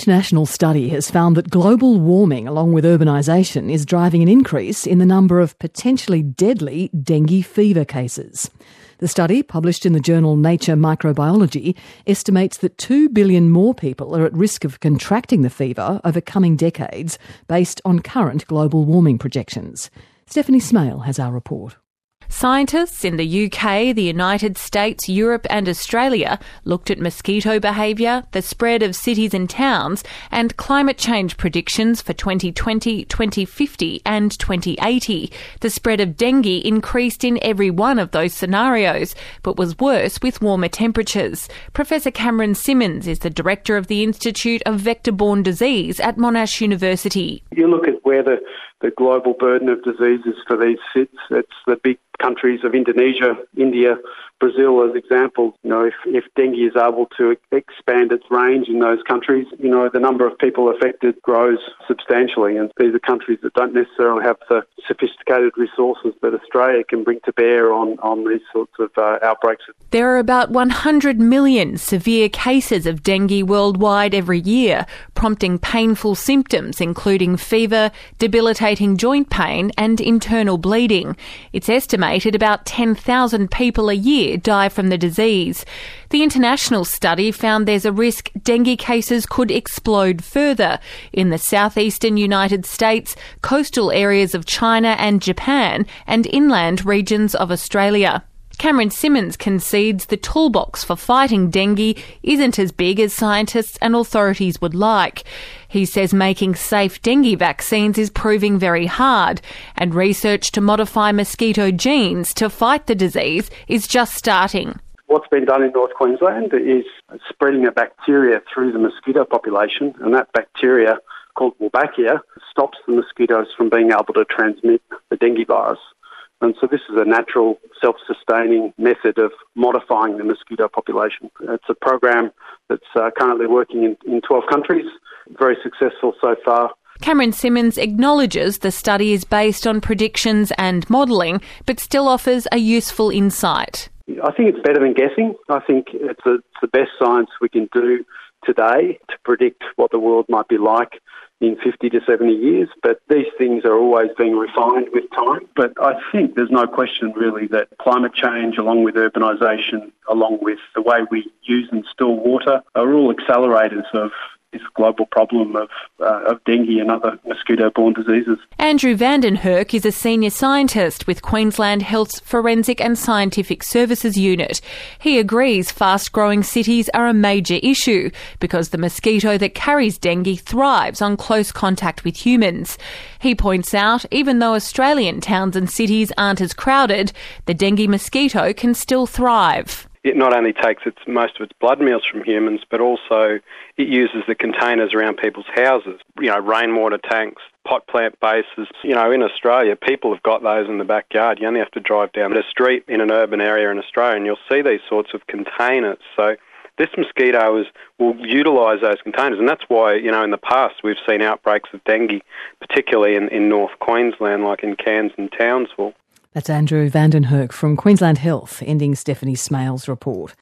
international study has found that global warming, along with urbanisation, is driving an increase in the number of potentially deadly dengue fever cases. The study, published in the journal Nature Microbiology, estimates that 2 billion more people are at risk of contracting the fever over coming decades, based on current global warming projections. Stephanie Smale has our report. Scientists in the UK, the United States, Europe and Australia looked at mosquito behaviour, the spread of cities and towns, and climate change predictions for 2020, 2050 and 2080. The spread of dengue increased in every one of those scenarios, but was worse with warmer temperatures. Professor Cameron Simmons is the director of the Institute of Vector-Borne Disease at Monash University. You look at where the global burden of diseases for these sits. It's the big countries of Indonesia, India, Brazil as examples. If dengue is able to expand its range in those countries, the number of people affected grows substantially. And these are countries that don't necessarily have the sophisticated resources that Australia can bring to bear on these sorts of outbreaks. There are about 100 million severe cases of dengue worldwide every year, prompting painful symptoms including fever, debilitating joint pain and internal bleeding. It's estimated about 10,000 people a year die from the disease. The international study found there's a risk dengue cases could explode further in the southeastern United States, coastal areas of China and Japan, and inland regions of Australia. Cameron Simmons concedes the toolbox for fighting dengue isn't as big as scientists and authorities would like. He says making safe dengue vaccines is proving very hard, and research to modify mosquito genes to fight the disease is just starting. What's been done in North Queensland is spreading a bacteria through the mosquito population, and that bacteria, called Wolbachia, stops the mosquitoes from being able to transmit the dengue virus. And so this is a natural, self-sustaining method of modifying the mosquito population. It's a program that's currently working in 12 countries, very successful so far. Cameron Simmons acknowledges the study is based on predictions and modelling, but still offers a useful insight. I think it's better than guessing. I think it's the best science we can do today to predict what the world might be like in 50 to 70 years, but these things are always being refined with time. But I think there's no question really that climate change, along with urbanisation, along with the way we use and store water, are all accelerators of this global problem of dengue and other mosquito-borne diseases. Andrew Vanden Hurk is a senior scientist with Queensland Health's Forensic and Scientific Services Unit. He agrees fast-growing cities are a major issue because the mosquito that carries dengue thrives on close contact with humans. He points out, even though Australian towns and cities aren't as crowded, the dengue mosquito can still thrive. It not only takes most of its blood meals from humans, but also it uses the containers around people's houses, rainwater tanks, pot plant bases. In Australia, people have got those in the backyard. You only have to drive down the street in an urban area in Australia and you'll see these sorts of containers. So this mosquito will utilise those containers, and that's why, in the past we've seen outbreaks of dengue, particularly in North Queensland, like in Cairns and Townsville. That's Andrew Vanden Hurk from Queensland Health, ending Stephanie Smale's report.